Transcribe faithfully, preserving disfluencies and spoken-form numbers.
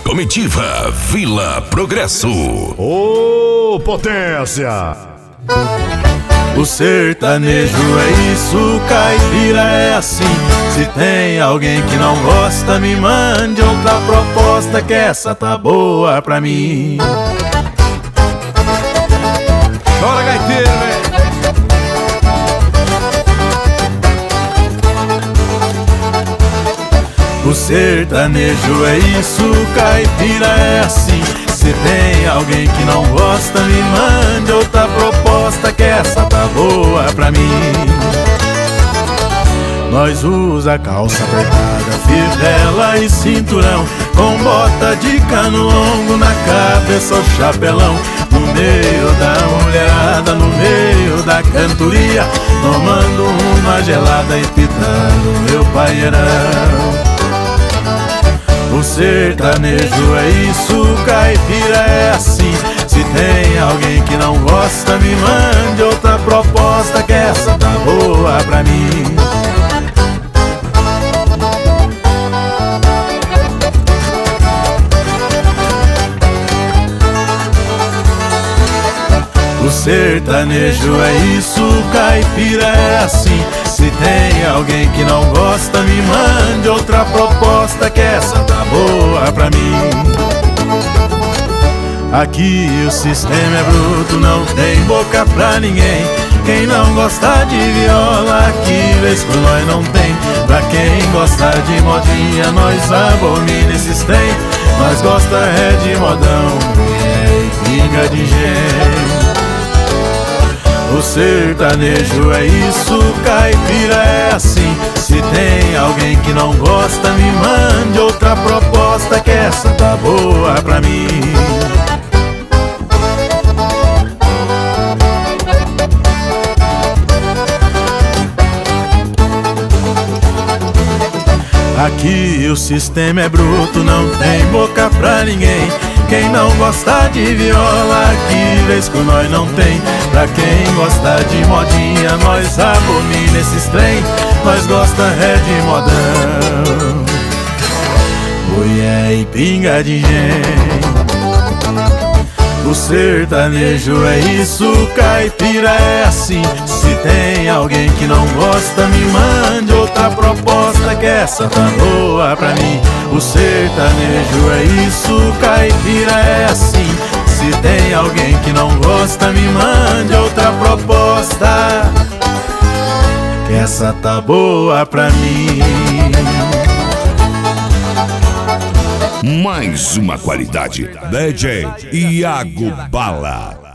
Comitiva Vila Progresso. Ô, potência! O sertanejo é isso, caipira é assim. Se tem alguém que não gosta, me mande outra proposta, que essa tá boa pra mim. Bora, gaiteiro, velho! O sertanejo é isso, caipira é assim. Se tem alguém que não gosta, me mande outra proposta, que essa tá boa pra mim. Nós usa calça apertada, fivela e cinturão, com bota de cano longo na cabeça, o chapelão. No meio da mulherada, no meio da cantoria, tomando uma gelada e pitando meu paeirão. O sertanejo é isso, caipira é assim. Se tem alguém que não gosta, me mande outra proposta, que essa tá boa pra mim. O sertanejo é isso, caipira é assim. Se tem alguém que não gosta, me mande outra proposta, que essa tá boa pra mim. Aqui o sistema é bruto, não tem boca pra ninguém. Quem não gosta de viola, aqui vez por nós não tem. Pra quem gosta de modinha, nós abomina esses trem. Nós gosta é de modão, mulher e pinga de gente. O sertanejo é isso, caipira é assim. Se tem alguém que não gosta, me mande outra proposta, que essa tá boa pra mim. Aqui o sistema é bruto, não tem boca pra ninguém. Quem não gosta de viola, aqui vez com nós não tem. Pra quem gosta de modinha, nós abomina esses trem. Nós gosta é de modão, mulher e pinga de gente. O sertanejo é isso, caipira é assim. Se tem alguém que não gosta, me mande outra proposta, que essa tá boa pra mim. O sertanejo é isso, caipira é assim. Se tem alguém que não gosta, me mande outra proposta, que essa tá boa pra mim. Mais uma qualidade. D J Iago Bala.